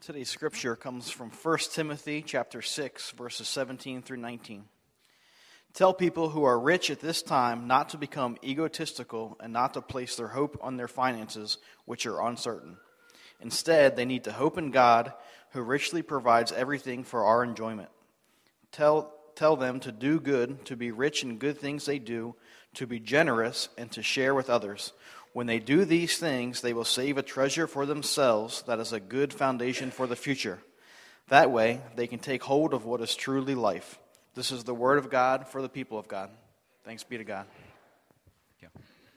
Today's scripture comes from 1 Timothy chapter 6, verses 17 through 19. Tell people who are rich at this time not to become egotistical and not to place their hope on their finances, which are uncertain. Instead, they need to hope in God, who richly provides everything for our enjoyment. Tell them to do good, to be rich in good things they do, to be generous, and to share with others. When they do these things, they will save a treasure for themselves that is a good foundation for the future. That way, they can take hold of what is truly life. This is the word of God for the people of God. Thanks be to God. Yeah.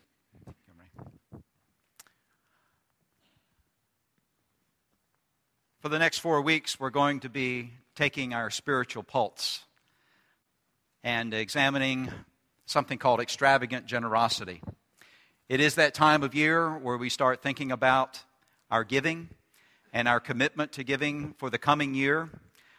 For the next 4 weeks, we're going to be taking our spiritual pulse and examining something called extravagant generosity. It is that time of year where we start thinking about our giving and our commitment to giving for the coming year.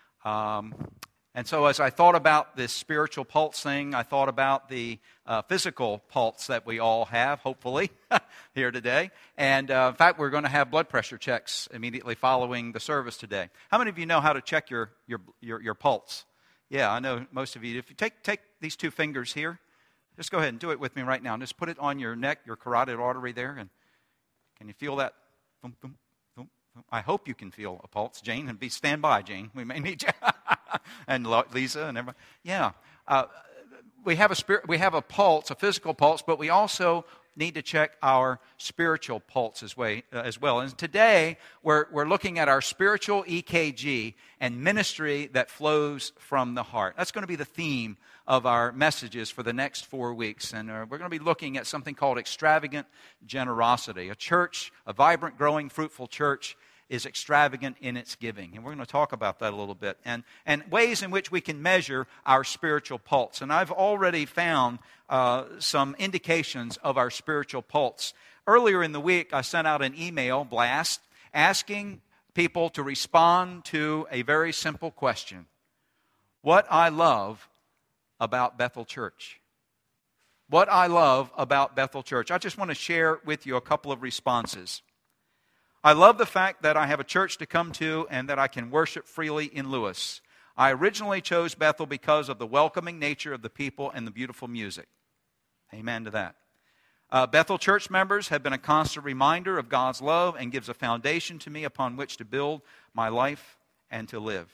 And so as I thought about this spiritual pulse thing, I thought about the physical pulse that we all have, hopefully, here today. And in fact, we're going to have blood pressure checks immediately following the service today. How many of you know how to check your pulse? Yeah, I know most of you. If you take these two fingers here, just go ahead and do it with me right now. And just put it on your neck, your carotid artery there. And can you feel that? Boom, boom, boom, boom. I hope you can feel a pulse, Jane. And stand by, Jane. We may need you. And Lisa and everybody. Yeah. We have a pulse, a physical pulse, but we also need to check our spiritual pulse as well. And today, we're looking at our spiritual EKG and ministry that flows from the heart. That's going to be the theme of our messages for the next 4 weeks. And we're going to be looking at something called extravagant generosity. A church, a vibrant, growing, fruitful church, is extravagant in its giving. And we're going to talk about that a little bit. And ways in which we can measure our spiritual pulse. And I've already found some indications of our spiritual pulse. Earlier in the week, I sent out an email blast asking people to respond to a very simple question. What I love about Bethel Church. What I love about Bethel Church. I just want to share with you a couple of responses. I love the fact that I have a church to come to and that I can worship freely in Lewis. I originally chose Bethel because of the welcoming nature of the people and the beautiful music. Amen to that. Bethel Church members have been a constant reminder of God's love and gives a foundation to me upon which to build my life and to live.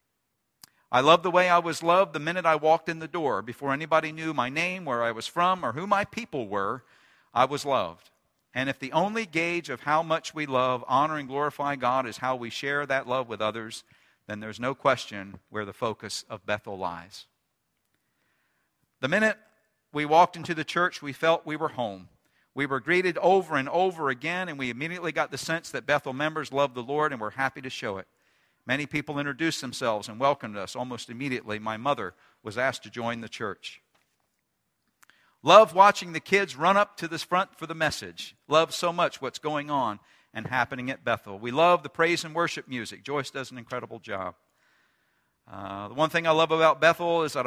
I love the way I was loved the minute I walked in the door. Before anybody knew my name, where I was from, or who my people were, I was loved. And if the only gauge of how much we love, honor, and glorify God is how we share that love with others, then there's no question where the focus of Bethel lies. The minute we walked into the church, we felt we were home. We were greeted over and over again, and we immediately got the sense that Bethel members loved the Lord and were happy to show it. Many people introduced themselves and welcomed us almost immediately. My mother was asked to join the church. Love watching the kids run up to this front for the message. Love so much what's going on and happening at Bethel. We love the praise and worship music. Joyce does an incredible job. The one thing I love about Bethel is that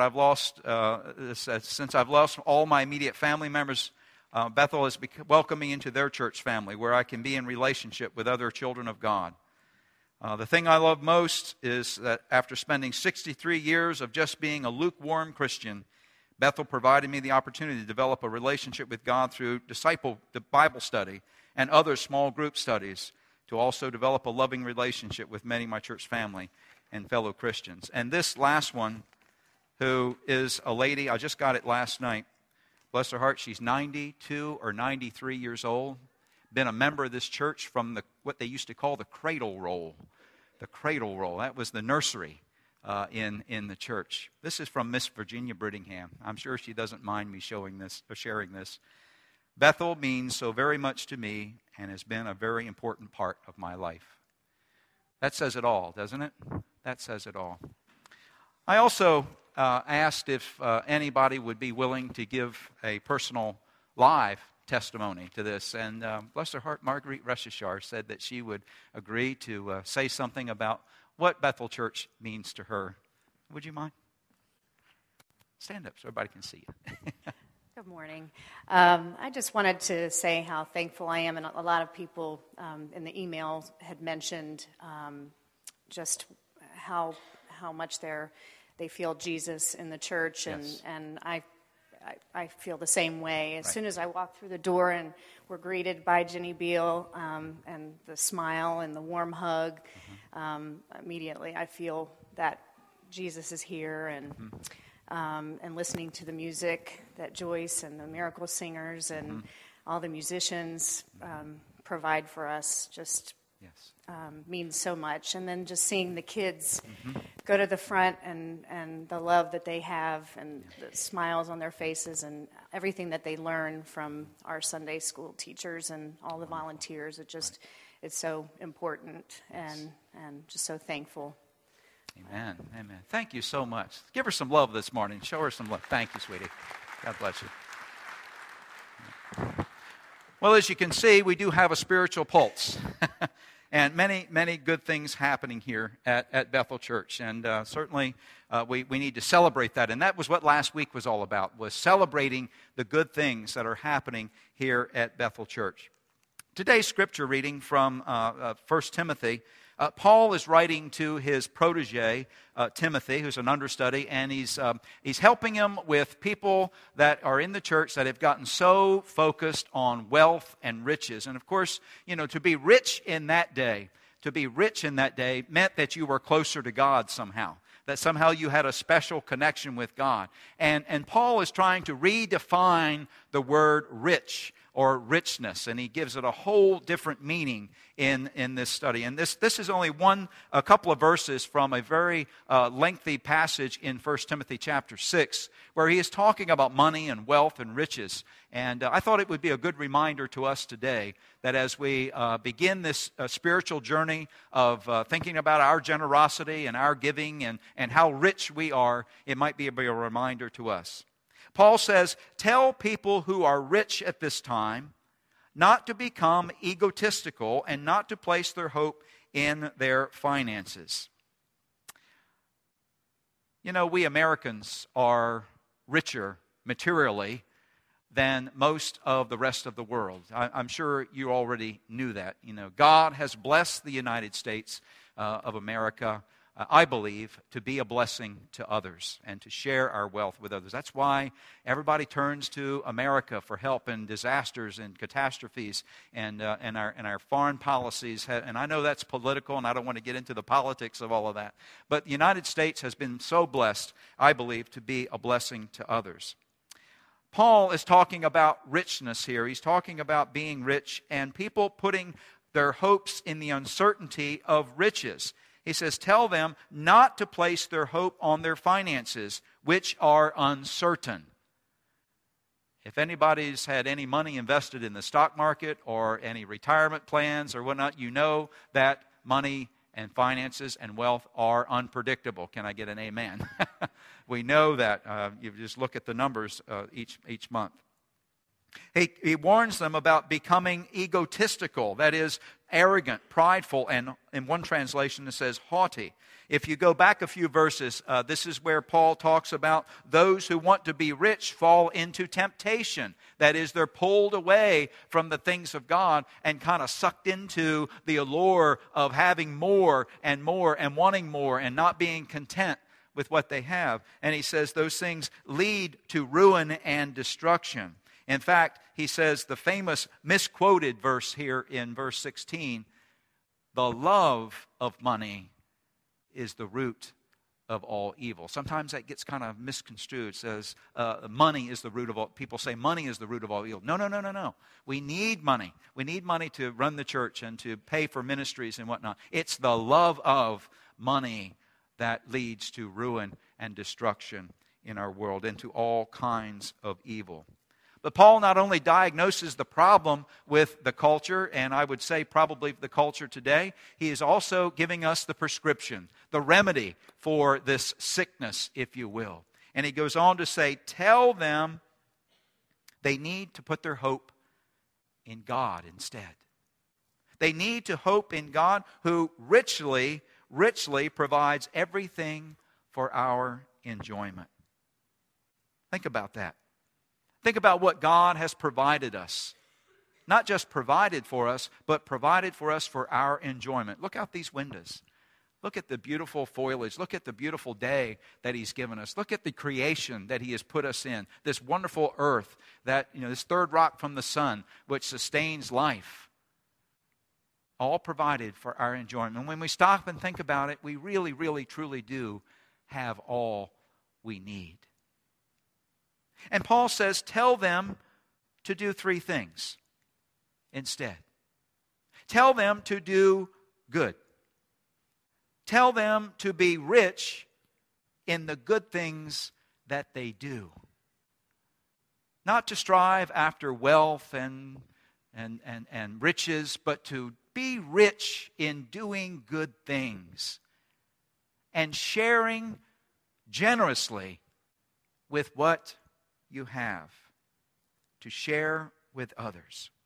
since I've lost all my immediate family members, Bethel is welcoming into their church family where I can be in relationship with other children of God. The thing I love most is that after spending 63 years of just being a lukewarm Christian, Bethel provided me the opportunity to develop a relationship with God through the Bible study and other small group studies, to also develop a loving relationship with many of my church family and fellow Christians. And this last one, who is a lady, I just got it last night. Bless her heart, she's 92 or 93 years old. Been a member of this church from what they used to call the cradle roll. The cradle roll, that was the nursery in the church. This is from Miss Virginia Brittingham. I'm sure she doesn't mind me sharing this. Bethel means so very much to me and has been a very important part of my life. That says it all, doesn't it? That says it all. I also asked if anybody would be willing to give a personal live testimony to this. And bless her heart, Marguerite Reshishar said that she would agree to say something about what Bethel Church means to her. Would you mind? Stand up so everybody can see you. Good morning. I just wanted to say how thankful I am, and a lot of people in the email had mentioned just how much they feel Jesus in the church, Yes. and I feel the same way. As Right. soon as I walk through the door and we're greeted by Jenny Beal, and the smile and the warm hug, immediately I feel that Jesus is here, and listening to the music that Joyce and the Miracle Singers and all the musicians provide for us just Yes. means so much. And then just seeing the kids go to the front, and the love that they have, and the smiles on their faces, and everything that they learn from our Sunday school teachers and all the volunteers. It's so important, and just so thankful. Amen. Amen. Thank you so much. Give her some love this morning. Show her some love. Thank you, sweetie. God bless you. Well, as you can see, we do have a spiritual pulse. And many, many good things happening here at Bethel Church. And certainly we need to celebrate that. And that was what last week was all about, was celebrating the good things that are happening here at Bethel Church. Today's scripture reading from 1 Timothy. Paul is writing to his protege, Timothy, who's an understudy, and he's helping him with people that are in the church that have gotten so focused on wealth and riches. And of course, to be rich in that day meant that you were closer to God somehow, that somehow you had a special connection with God. And Paul is trying to redefine the word rich or richness, and he gives it a whole different meaning in this study. And this is only a couple of verses from a very lengthy passage in 1 Timothy chapter 6, where he is talking about money and wealth and riches. And I thought it would be a good reminder to us today that as we begin this spiritual journey of thinking about our generosity and our giving and how rich we are, it might be a reminder to us. Paul says, tell people who are rich at this time not to become egotistical and not to place their hope in their finances. We Americans are richer materially than most of the rest of the world. I'm sure you already knew that. God has blessed the United States of America, I believe, to be a blessing to others and to share our wealth with others. That's why everybody turns to America for help in disasters and catastrophes and our foreign policies. And I know that's political, and I don't want to get into the politics of all of that. But the United States has been so blessed, I believe, to be a blessing to others. Paul is talking about richness here. He's talking about being rich and people putting their hopes in the uncertainty of riches. He says, tell them not to place their hope on their finances, which are uncertain. If anybody's had any money invested in the stock market or any retirement plans or whatnot, you know that money and finances and wealth are unpredictable. Can I get an amen? We know that. You just look at the numbers each month. He warns them about becoming egotistical, that is, arrogant, prideful, and in one translation it says haughty. If you go back a few verses, this is where Paul talks about those who want to be rich fall into temptation. That is, they're pulled away from the things of God and kind of sucked into the allure of having more and wanting more and not being content with what they have. And he says those things lead to ruin and destruction. In fact, he says the famous misquoted verse here in verse 16, the love of money is the root of all evil. Sometimes that gets kind of misconstrued. It says money is the root of all. People say money is the root of all evil. No. We need money. We need money to run the church and to pay for ministries and whatnot. It's the love of money that leads to ruin and destruction in our world, into all kinds of evil. But Paul not only diagnoses the problem with the culture, and I would say probably the culture today, he is also giving us the prescription, the remedy for this sickness, if you will. And he goes on to say, tell them they need to put their hope in God instead. They need to hope in God who richly provides everything for our enjoyment. Think about that. Think about what God has provided us. Not just provided for us, but provided for us for our enjoyment. Look out these windows. Look at the beautiful foliage. Look at the beautiful day that He's given us. Look at the creation that He has put us in. This wonderful earth, that, this third rock from the sun, which sustains life. All provided for our enjoyment. And when we stop and think about it, we really, really, truly do have all we need. And Paul says, tell them to do 3 things instead. Tell them to do good. Tell them to be rich in the good things that they do. Not to strive after wealth and riches, but to be rich in doing good things and sharing generously with what you have to share with others.